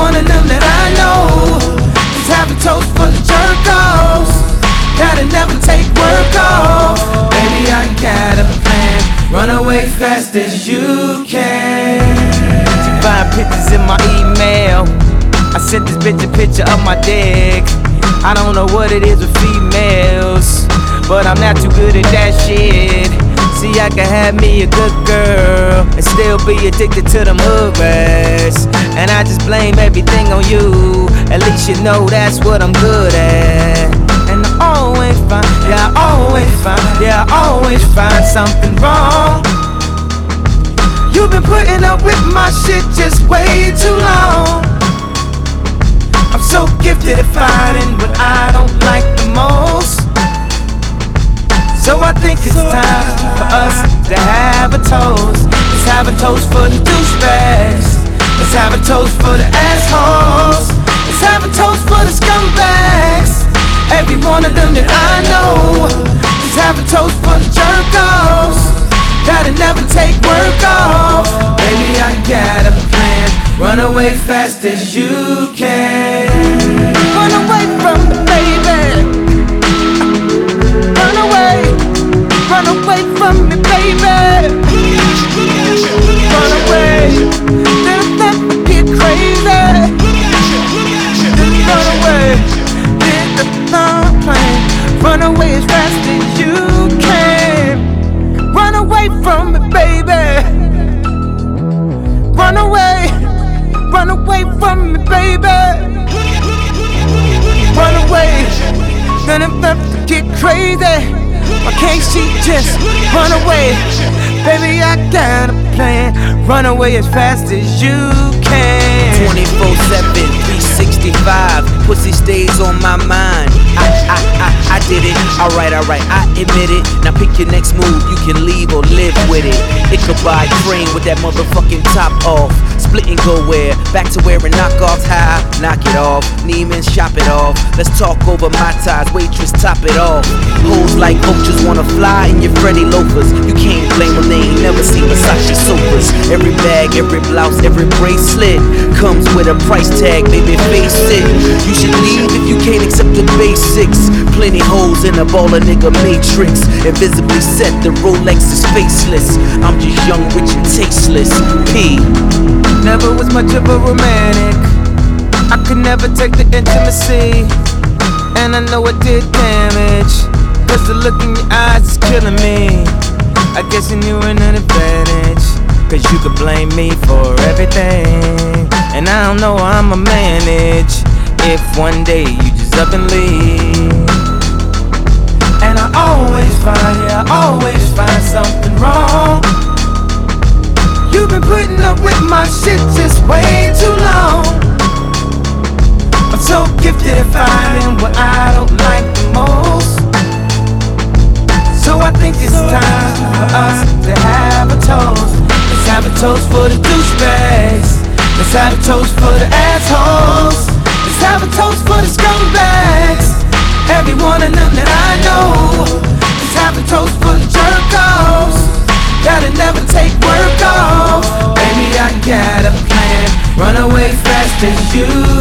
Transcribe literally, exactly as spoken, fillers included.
one of them that I know. Let's have a toast for the jerk-offs that'll never take work off. Baby, I got a plan. Run away fast as you can. She find pictures in my email. I sent this bitch a picture of my dick. I don't know what it is with females, but I'm not too good at that shit. See, I can have me a good girl and still be addicted to them hood rats. And I just blame everything on you. At least you know that's what I'm good at. And I always find, yeah, I always find, yeah, I always find something wrong. You've been putting up with my shit just way too long. I'm so gifted at finding what I don't like the most. So I think it's time for us to have a toast. Let's have a toast for the douchebags. Let's have a toast for the assholes. Let's have a toast for the scumbags. Every one of them that I know. Let's have a toast for the jerk-offs that'll never take work off. Baby, I got a plan. Run away fast as you can. Run away from me, baby. Run away. Run away from me, baby. Run away. Then let me get crazy. Then run away. Then the plan. Run away as fast as you can. Run away from me, baby. Run away. Run away from me, baby. Run away. Then I'm about to get crazy. Why can't she just run away? Baby, I got a plan. Run away as fast as you can. twenty-four seven, three sixty-five. Pussy stays on my mind. I, I, I, I did it. Alright, alright, I admit it. Now pick your next move. You can leave or live with it. Ichabod Crane with that motherfucking top off. Split and go where? Back to wearing knockoffs high. Knock it off. Neiman's shop it off. Let's talk over my ties. Waitress, top it off. Hoes like vultures wanna fly in your Freddy loafers. You can't blame them, they ain't never seen Versace sofas. Every bag, every blouse, every bracelet comes with a price tag, baby, face it. You should leave if you can't accept the basics. Plenty holes in a baller nigga matrix. Invisibly set, the Rolex is faceless. I'm just young, rich, and tasteless. P. Never was much of a romantic. I could never take the intimacy, and I know it did damage. Cause the look in your eyes is killing me. I guess you knew an advantage, cause you could blame me for everything. And I don't know how I'ma manage if one day you just up and leave. And I always find, yeah, I always find something wrong. You've been putting up with my shit just way too long. I'm so gifted at finding what I don't like the most. So I think it's time for us to have a toast. Let's have a toast for the douchebags. Let's have a toast for the assholes. Let's have a toast for the scumbags. Every one of them that I know. Let's have a toast for the jerk-offs that'll never take work off. Baby, I got a plan. Run away fast as you